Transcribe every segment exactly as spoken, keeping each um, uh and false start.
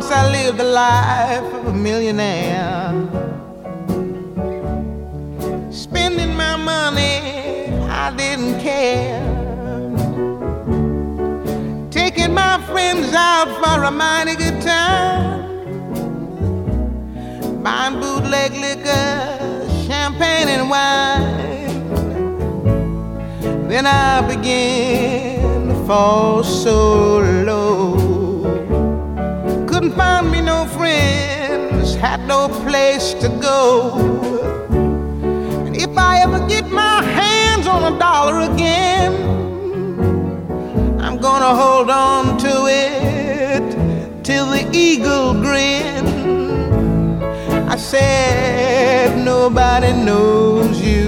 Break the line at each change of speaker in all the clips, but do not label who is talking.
once I lived the life of a millionaire, spending my money, I didn't care, taking my friends out for a mighty good time, buying bootleg liquor, champagne and wine. Then I began to fall so low, couldn't find me no friends, had no place to go. And if I ever get my hands on a dollar again, I'm gonna hold on to it till the eagle grin. I said nobody knows you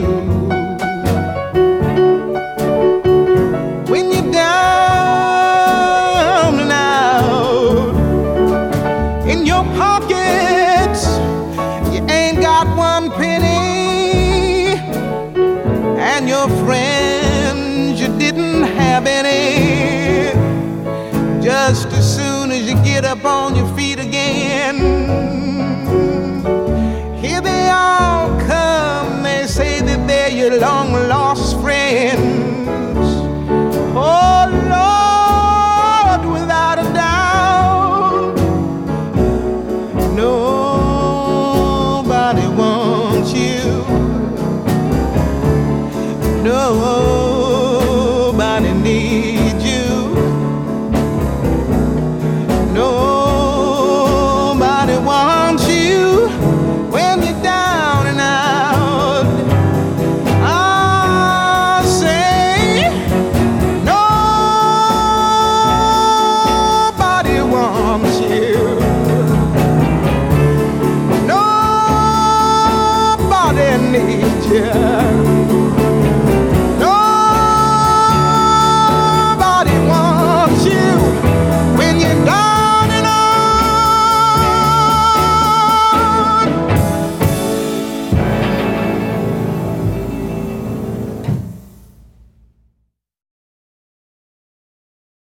when you're down and out in your pocket.